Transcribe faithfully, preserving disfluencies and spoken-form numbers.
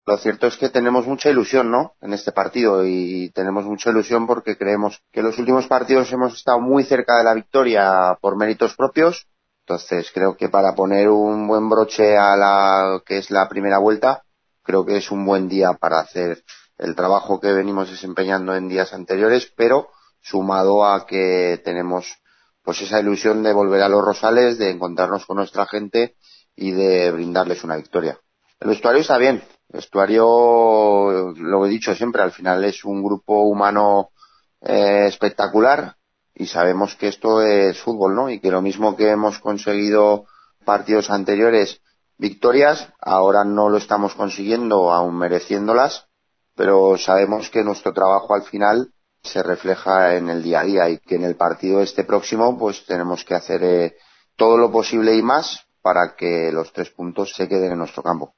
Lo cierto es que tenemos mucha ilusión, ¿no? En este partido y tenemos mucha ilusión porque creemos que en los últimos partidos hemos estado muy cerca de la victoria por méritos propios. Entonces creo que para poner un buen broche a la que es la primera vuelta, creo que es un buen día para hacer el trabajo que venimos desempeñando en días anteriores, pero sumado a que tenemos pues esa ilusión de volver a los Rosales, de encontrarnos con nuestra gente y de brindarles una victoria. El vestuario está bien. El vestuario, lo he dicho siempre, al final es un grupo humano eh, espectacular y sabemos que esto es fútbol, ¿no? Y que lo mismo que hemos conseguido partidos anteriores victorias, ahora no lo estamos consiguiendo, aún mereciéndolas, pero sabemos que nuestro trabajo al final se refleja en el día a día y que en el partido este próximo pues tenemos que hacer eh, todo lo posible y más para que los tres puntos se queden en nuestro campo.